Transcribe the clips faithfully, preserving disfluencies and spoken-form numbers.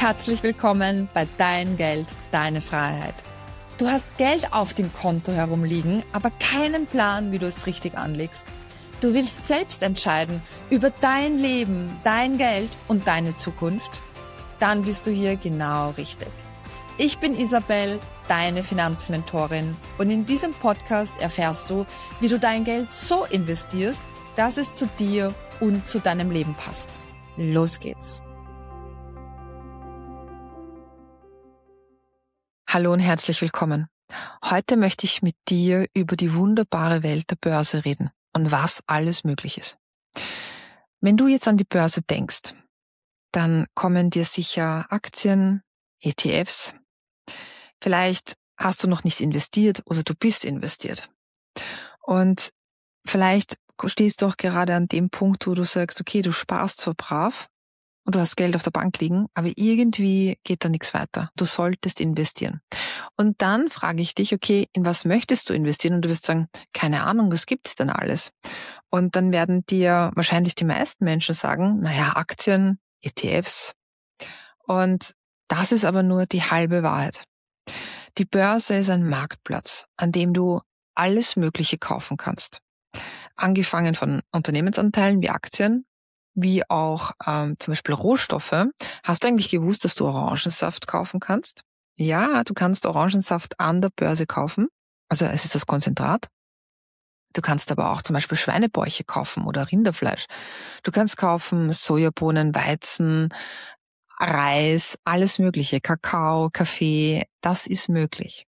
Herzlich willkommen bei Dein Geld, deine Freiheit. Du hast Geld auf dem Konto herumliegen, aber keinen Plan, wie du es richtig anlegst. Du willst selbst entscheiden über dein Leben, dein Geld und deine Zukunft? Dann bist du hier genau richtig. Ich bin Isabel, deine Finanzmentorin, und in diesem Podcast erfährst du, wie du dein Geld so investierst, dass es zu dir und zu deinem Leben passt. Los geht's! Hallo und herzlich willkommen. Heute möchte ich mit dir über die wunderbare Welt der Börse reden und was alles möglich ist. Wenn du jetzt an die Börse denkst, dann kommen dir sicher Aktien, E T Fs. Vielleicht hast du noch nicht investiert oder du bist investiert. Und vielleicht stehst du auch gerade an dem Punkt, wo du sagst, okay, du sparst zwar brav und du hast Geld auf der Bank liegen, aber irgendwie geht da nichts weiter. Du solltest investieren. Und dann frage ich dich, okay, in was möchtest du investieren? Und du wirst sagen, keine Ahnung, was gibt's denn alles? Und dann werden dir wahrscheinlich die meisten Menschen sagen, naja, Aktien, E T Fs. Und das ist aber nur die halbe Wahrheit. Die Börse ist ein Marktplatz, an dem du alles Mögliche kaufen kannst. Angefangen von Unternehmensanteilen wie Aktien, wie auch ähm, zum Beispiel Rohstoffe. Hast du eigentlich gewusst, dass du Orangensaft kaufen kannst? Ja, du kannst Orangensaft an der Börse kaufen. Also es ist das Konzentrat. Du kannst aber auch zum Beispiel Schweinebäuche kaufen oder Rinderfleisch. Du kannst kaufen Sojabohnen, Weizen, Reis, alles Mögliche, Kakao, Kaffee, das ist möglich.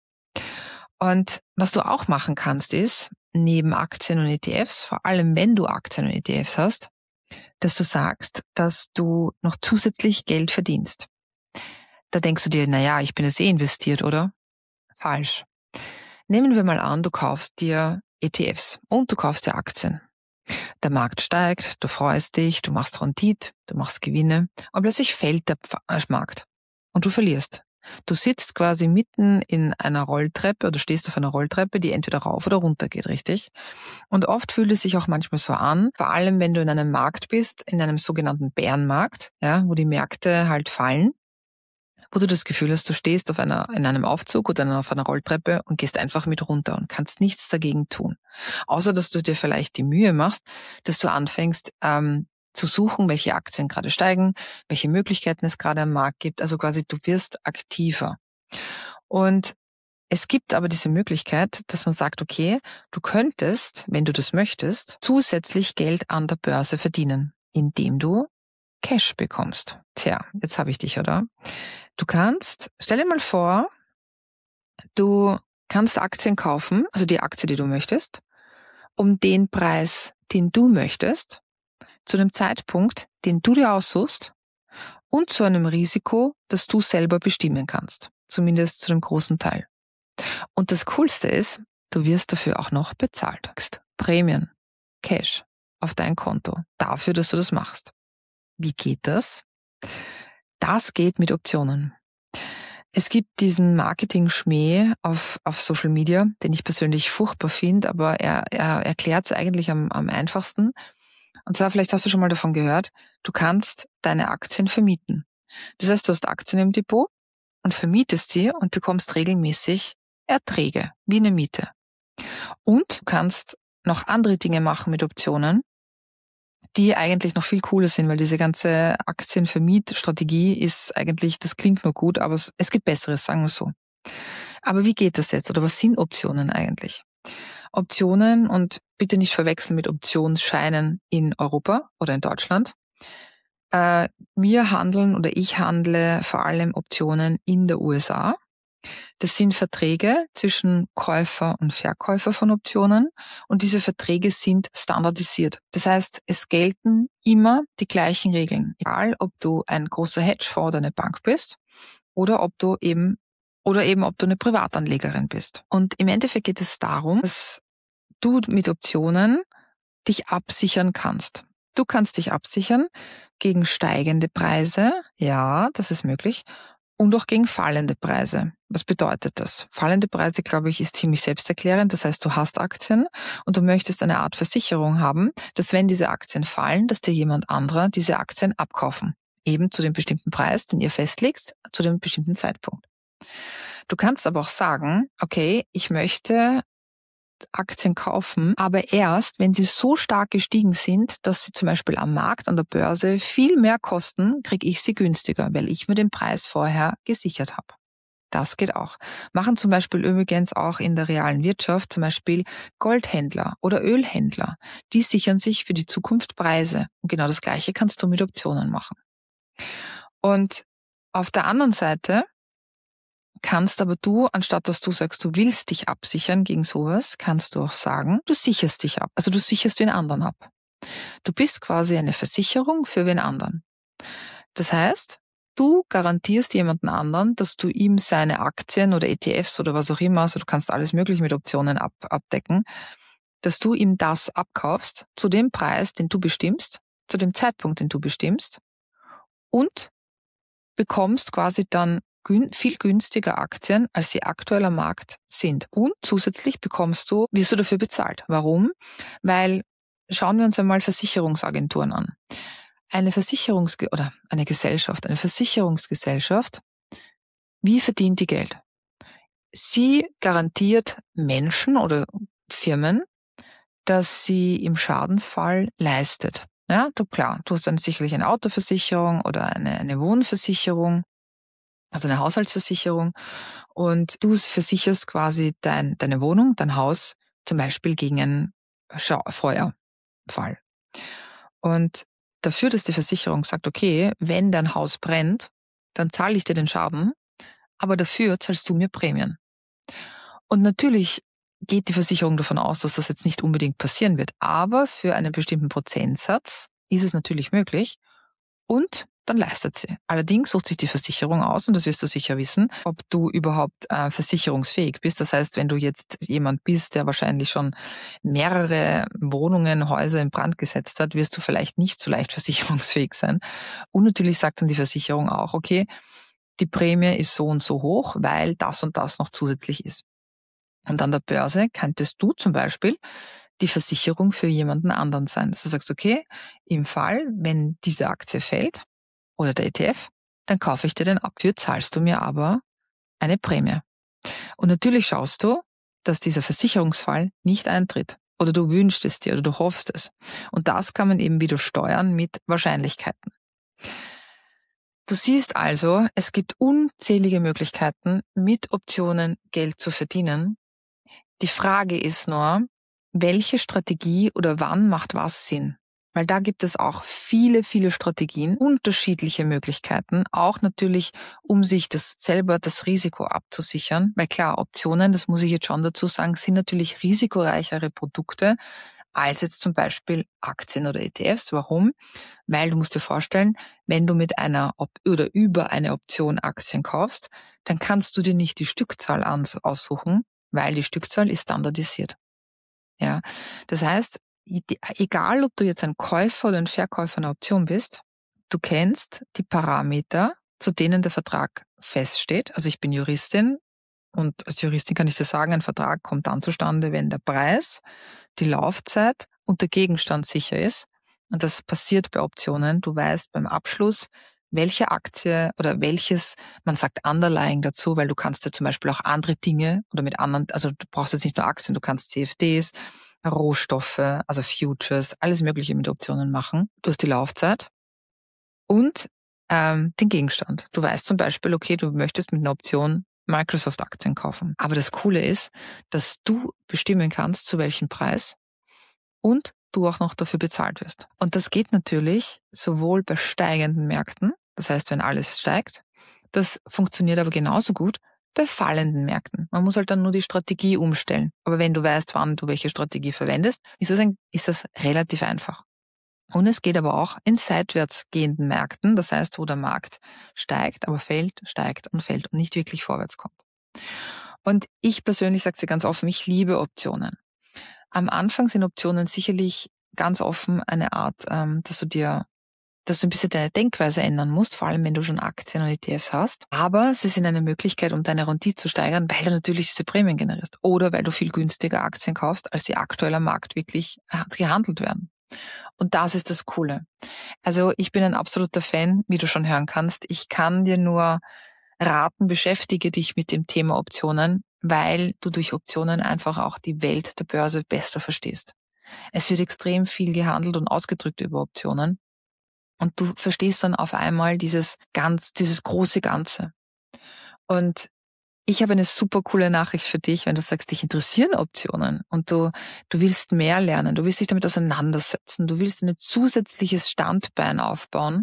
Und was du auch machen kannst, ist, neben Aktien und E T Fs, vor allem wenn du Aktien und E T Fs hast, dass du sagst, dass du noch zusätzlich Geld verdienst. Da denkst du dir, naja, ich bin jetzt eh investiert, oder? Falsch. Nehmen wir mal an, du kaufst dir E T Fs und du kaufst dir Aktien. Der Markt steigt, du freust dich, du machst Rendite, du machst Gewinne und plötzlich fällt der Markt und du verlierst. Du sitzt quasi mitten in einer Rolltreppe oder stehst auf einer Rolltreppe, die entweder rauf oder runter geht, richtig? Und oft fühlt es sich auch manchmal so an, vor allem wenn du in einem Markt bist, in einem sogenannten Bärenmarkt, ja, wo die Märkte halt fallen, wo du das Gefühl hast, du stehst auf einer, in einem Aufzug oder auf einer Rolltreppe und gehst einfach mit runter und kannst nichts dagegen tun. Außer, dass du dir vielleicht die Mühe machst, dass du anfängst, ähm, zu suchen, welche Aktien gerade steigen, welche Möglichkeiten es gerade am Markt gibt. Also quasi, du wirst aktiver. Und es gibt aber diese Möglichkeit, dass man sagt, okay, du könntest, wenn du das möchtest, zusätzlich Geld an der Börse verdienen, indem du Cash bekommst. Tja, jetzt habe ich dich, oder? Du kannst, stell dir mal vor, du kannst Aktien kaufen, also die Aktie, die du möchtest, um den Preis, den du möchtest, zu einem Zeitpunkt, den du dir aussuchst und zu einem Risiko, das du selber bestimmen kannst. Zumindest zu einem großen Teil. Und das Coolste ist, du wirst dafür auch noch bezahlt. Prämien, Cash auf dein Konto, dafür, dass du das machst. Wie geht das? Das geht mit Optionen. Es gibt diesen Marketing-Schmäh auf, auf Social Media, den ich persönlich furchtbar finde, aber er, er erklärt es eigentlich am, am einfachsten. Und zwar, vielleicht hast du schon mal davon gehört, du kannst deine Aktien vermieten. Das heißt, du hast Aktien im Depot und vermietest sie und bekommst regelmäßig Erträge, wie eine Miete. Und du kannst noch andere Dinge machen mit Optionen, die eigentlich noch viel cooler sind, weil diese ganze Aktienvermietstrategie ist eigentlich, das klingt nur gut, aber es, es gibt Besseres, sagen wir so. Aber wie geht das jetzt oder was sind Optionen eigentlich? Optionen, und bitte nicht verwechseln mit Optionsscheinen in Europa oder in Deutschland. Äh, wir handeln oder ich handle vor allem Optionen in der U S A. Das sind Verträge zwischen Käufer und Verkäufer von Optionen und diese Verträge sind standardisiert. Das heißt, es gelten immer die gleichen Regeln, egal ob du ein großer Hedgefonds oder eine Bank bist oder ob du eben oder eben ob du eine Privatanlegerin bist. Und im Endeffekt geht es darum, dass du mit Optionen dich absichern kannst. Du kannst dich absichern gegen steigende Preise, ja, das ist möglich, und auch gegen fallende Preise. Was bedeutet das? Fallende Preise, glaube ich, ist ziemlich selbsterklärend. Das heißt, du hast Aktien und du möchtest eine Art Versicherung haben, dass wenn diese Aktien fallen, dass dir jemand anderer diese Aktien abkaufen Eben zu dem bestimmten Preis, den ihr festlegst, zu dem bestimmten Zeitpunkt. Du kannst aber auch sagen, okay, ich möchte Aktien kaufen, aber erst, wenn sie so stark gestiegen sind, dass sie zum Beispiel am Markt, an der Börse viel mehr kosten, kriege ich sie günstiger, weil ich mir den Preis vorher gesichert habe. Das geht auch. Machen zum Beispiel übrigens auch in der realen Wirtschaft zum Beispiel Goldhändler oder Ölhändler. Die sichern sich für die Zukunft Preise. Und genau das Gleiche kannst du mit Optionen machen. Und auf der anderen Seite kannst aber du, anstatt dass du sagst, du willst dich absichern gegen sowas, kannst du auch sagen, du sicherst dich ab. Also du sicherst den anderen ab. Du bist quasi eine Versicherung für wen anderen. Das heißt, du garantierst jemanden anderen, dass du ihm seine Aktien oder E T Fs oder was auch immer, also du kannst alles mögliche mit Optionen ab, abdecken, dass du ihm das abkaufst zu dem Preis, den du bestimmst, zu dem Zeitpunkt, den du bestimmst und bekommst quasi dann gün- viel günstiger Aktien, als sie aktuell am Markt sind. Und zusätzlich bekommst du, wirst du dafür bezahlt. Warum? Weil, schauen wir uns einmal Versicherungsagenturen an. Eine Versicherungs- oder eine Gesellschaft, eine Versicherungsgesellschaft, wie verdient die Geld? Sie garantiert Menschen oder Firmen, dass sie im Schadensfall leistet. Ja, du klar, du hast dann sicherlich eine Autoversicherung oder eine, eine Wohnversicherung, also eine Haushaltsversicherung, und du versicherst quasi dein, deine Wohnung, dein Haus zum Beispiel gegen einen Schau- Feuerfall. Und dafür, dass die Versicherung sagt, okay, wenn dein Haus brennt, dann zahle ich dir den Schaden, aber dafür zahlst du mir Prämien. Und natürlich geht die Versicherung davon aus, dass das jetzt nicht unbedingt passieren wird, aber für einen bestimmten Prozentsatz ist es natürlich möglich und dann leistet sie. Allerdings sucht sich die Versicherung aus, und das wirst du sicher wissen, ob du überhaupt äh, versicherungsfähig bist. Das heißt, wenn du jetzt jemand bist, der wahrscheinlich schon mehrere Wohnungen, Häuser in Brand gesetzt hat, wirst du vielleicht nicht so leicht versicherungsfähig sein. Und natürlich sagt dann die Versicherung auch, okay, die Prämie ist so und so hoch, weil das und das noch zusätzlich ist. Und an der Börse könntest du zum Beispiel die Versicherung für jemanden anderen sein. Dass du sagst, okay, im Fall, wenn diese Aktie fällt oder der E T F, dann kaufe ich dir den ab. Dafür zahlst du mir aber eine Prämie. Und natürlich schaust du, dass dieser Versicherungsfall nicht eintritt. Oder du wünschst es dir oder du hoffst es. Und das kann man eben wieder steuern mit Wahrscheinlichkeiten. Du siehst also, es gibt unzählige Möglichkeiten, mit Optionen Geld zu verdienen. Die Frage ist nur, welche Strategie oder wann macht was Sinn? Weil da gibt es auch viele, viele Strategien, unterschiedliche Möglichkeiten, auch natürlich, um sich das selber das Risiko abzusichern. Weil klar, Optionen, das muss ich jetzt schon dazu sagen, sind natürlich risikoreichere Produkte als jetzt zum Beispiel Aktien oder E T Fs. Warum? Weil du musst dir vorstellen, wenn du mit einer Op- oder über eine Option Aktien kaufst, dann kannst du dir nicht die Stückzahl ans- aussuchen, weil die Stückzahl ist standardisiert. Ja, das heißt, egal ob du jetzt ein Käufer oder ein Verkäufer einer Option bist, du kennst die Parameter, zu denen der Vertrag feststeht. Also ich bin Juristin und als Juristin kann ich dir sagen, ein Vertrag kommt dann zustande, wenn der Preis, die Laufzeit und der Gegenstand sicher ist. Und das passiert bei Optionen. Du weißt beim Abschluss, welche Aktie oder welches, man sagt Underlying dazu, weil du kannst ja zum Beispiel auch andere Dinge oder mit anderen, also du brauchst jetzt nicht nur Aktien, du kannst C F Ds, Rohstoffe, also Futures, alles Mögliche mit Optionen machen. Du hast die Laufzeit und ähm, den Gegenstand. Du weißt zum Beispiel, okay, du möchtest mit einer Option Microsoft-Aktien kaufen. Aber das Coole ist, dass du bestimmen kannst, zu welchem Preis und du auch noch dafür bezahlt wirst. Und das geht natürlich sowohl bei steigenden Märkten, das heißt, wenn alles steigt, das funktioniert aber genauso gut bei fallenden Märkten. Man muss halt dann nur die Strategie umstellen. Aber wenn du weißt, wann du welche Strategie verwendest, ist das, ein, ist das relativ einfach. Und es geht aber auch in seitwärts gehenden Märkten, das heißt, wo der Markt steigt, aber fällt, steigt und fällt und nicht wirklich vorwärts kommt. Und ich persönlich sage dir ganz offen, ich liebe Optionen. Am Anfang sind Optionen sicherlich ganz offen eine Art, ähm, dass du dir, dass du ein bisschen deine Denkweise ändern musst, vor allem wenn du schon Aktien und E T Fs hast. Aber sie sind eine Möglichkeit, um deine Rendite zu steigern, weil du natürlich diese Prämien generierst oder weil du viel günstiger Aktien kaufst, als sie aktuell am Markt wirklich gehandelt werden. Und das ist das Coole. Also ich bin ein absoluter Fan, wie du schon hören kannst. Ich kann dir nur raten, beschäftige dich mit dem Thema Optionen, weil du durch Optionen einfach auch die Welt der Börse besser verstehst. Es wird extrem viel gehandelt und ausgedrückt über Optionen. Und du verstehst dann auf einmal dieses ganz, dieses große Ganze. Und ich habe eine super coole Nachricht für dich, wenn du sagst, dich interessieren Optionen und du, du willst mehr lernen, du willst dich damit auseinandersetzen, du willst ein zusätzliches Standbein aufbauen,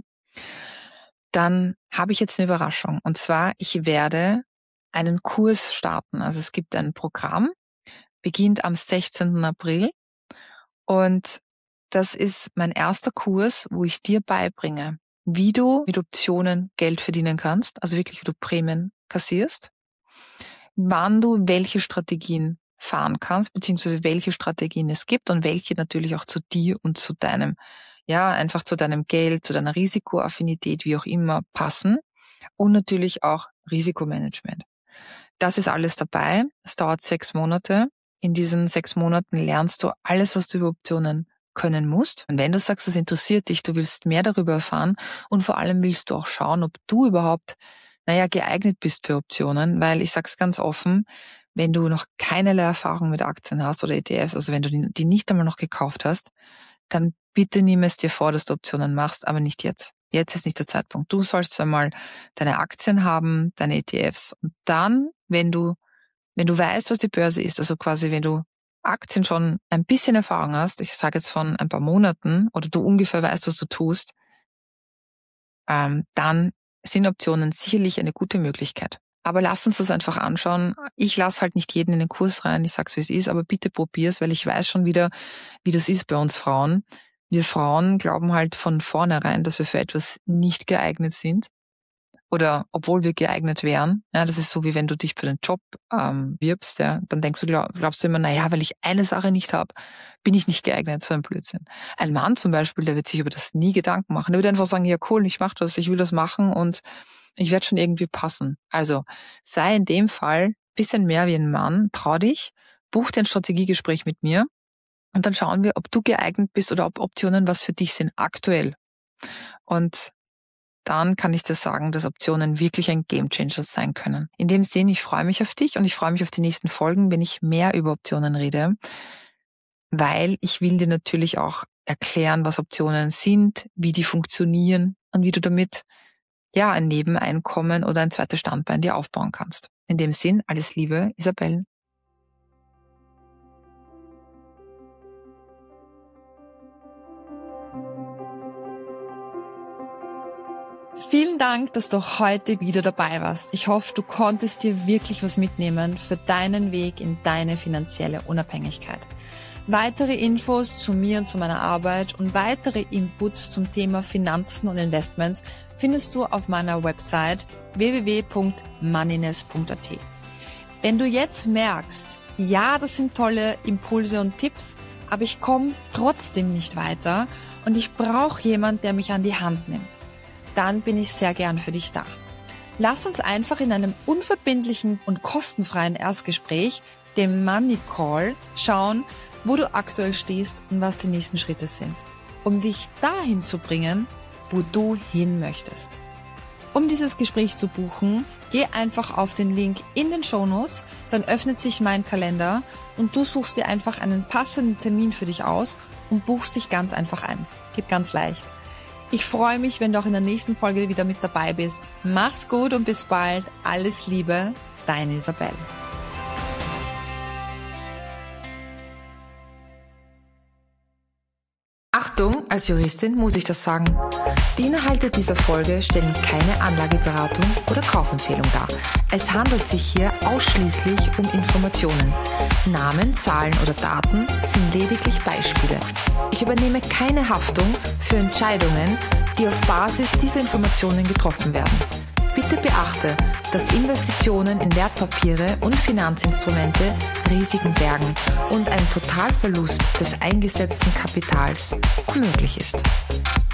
dann habe ich jetzt eine Überraschung. Und zwar, ich werde einen Kurs starten. Also es gibt ein Programm, beginnt am sechzehnten April und das ist mein erster Kurs, wo ich dir beibringe, wie du mit Optionen Geld verdienen kannst, also wirklich, wie du Prämien kassierst, wann du welche Strategien fahren kannst, beziehungsweise welche Strategien es gibt und welche natürlich auch zu dir und zu deinem, ja, einfach zu deinem Geld, zu deiner Risikoaffinität, wie auch immer, passen und natürlich auch Risikomanagement. Das ist alles dabei. Es dauert sechs Monate. In diesen sechs Monaten lernst du alles, was du über Optionen können musst. Und wenn du sagst, das interessiert dich, du willst mehr darüber erfahren und vor allem willst du auch schauen, ob du überhaupt, naja, geeignet bist für Optionen, weil ich sag's ganz offen, wenn du noch keinerlei Erfahrung mit Aktien hast oder E T Fs, also wenn du die nicht einmal noch gekauft hast, dann bitte nimm es dir vor, dass du Optionen machst, aber nicht jetzt. Jetzt ist nicht der Zeitpunkt. Du sollst einmal deine Aktien haben, deine E T Fs und dann, wenn du, wenn du weißt, was die Börse ist, also quasi wenn du Aktien schon ein bisschen Erfahrung hast, ich sage jetzt von ein paar Monaten oder du ungefähr weißt, was du tust, ähm, dann sind Optionen sicherlich eine gute Möglichkeit. Aber lass uns das einfach anschauen. Ich lasse halt nicht jeden in den Kurs rein, ich sag's wie es ist, aber bitte probier's, weil ich weiß schon wieder, wie das ist bei uns Frauen. Wir Frauen glauben halt von vornherein, dass wir für etwas nicht geeignet sind. Oder obwohl wir geeignet wären. Ja, das ist so, wie wenn du dich für den Job ähm, wirbst, ja, dann denkst du, glaub, glaubst du immer, naja, weil ich eine Sache nicht habe, bin ich nicht geeignet, so ein Blödsinn. Ein Mann zum Beispiel, der wird sich über das nie Gedanken machen. Der wird einfach sagen, ja cool, ich mache das, ich will das machen und ich werde schon irgendwie passen. Also sei in dem Fall ein bisschen mehr wie ein Mann, trau dich, buch dir ein Strategiegespräch mit mir und dann schauen wir, ob du geeignet bist oder ob Optionen was für dich sind aktuell. Und dann kann ich dir sagen, dass Optionen wirklich ein Gamechanger sein können. In dem Sinne, ich freue mich auf dich und ich freue mich auf die nächsten Folgen, wenn ich mehr über Optionen rede, weil ich will dir natürlich auch erklären, was Optionen sind, wie die funktionieren und wie du damit ja ein Nebeneinkommen oder ein zweites Standbein dir aufbauen kannst. In dem Sinn, alles Liebe, Isabel. Vielen Dank, dass du heute wieder dabei warst. Ich hoffe, du konntest dir wirklich was mitnehmen für deinen Weg in deine finanzielle Unabhängigkeit. Weitere Infos zu mir und zu meiner Arbeit und weitere Inputs zum Thema Finanzen und Investments findest du auf meiner Website w w w punkt moneyness punkt a t. Wenn du jetzt merkst, ja, das sind tolle Impulse und Tipps, aber ich komme trotzdem nicht weiter und ich brauche jemanden, der mich an die Hand nimmt, dann bin ich sehr gern für dich da. Lass uns einfach in einem unverbindlichen und kostenfreien Erstgespräch, dem Money Call, schauen, wo du aktuell stehst und was die nächsten Schritte sind, um dich dahin zu bringen, wo du hin möchtest. Um dieses Gespräch zu buchen, geh einfach auf den Link in den Shownotes, dann öffnet sich mein Kalender und du suchst dir einfach einen passenden Termin für dich aus und buchst dich ganz einfach ein. Geht ganz leicht. Ich freue mich, wenn du auch in der nächsten Folge wieder mit dabei bist. Mach's gut und bis bald. Alles Liebe, deine Isabel. Achtung, als Juristin muss ich das sagen. Die Inhalte dieser Folge stellen keine Anlageberatung oder Kaufempfehlung dar. Es handelt sich hier ausschließlich um Informationen. Namen, Zahlen oder Daten sind lediglich Beispiele. Ich übernehme keine Haftung für Entscheidungen, die auf Basis dieser Informationen getroffen werden. Bitte beachte, dass Investitionen in Wertpapiere und Finanzinstrumente Risiken bergen und ein Totalverlust des eingesetzten Kapitals möglich ist.